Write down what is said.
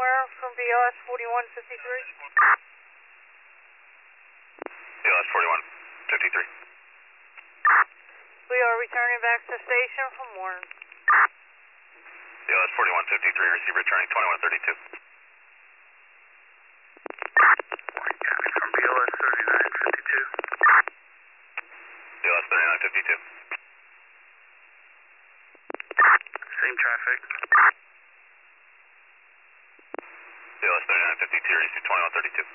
anywhere from BLS 4153? BLS 4153. We are returning back to station from Warren. BLS 4153, receive returning 2132. Warren County from BLS 3952. BLS 3952. Same traffic. BLS 3952, receive 2132.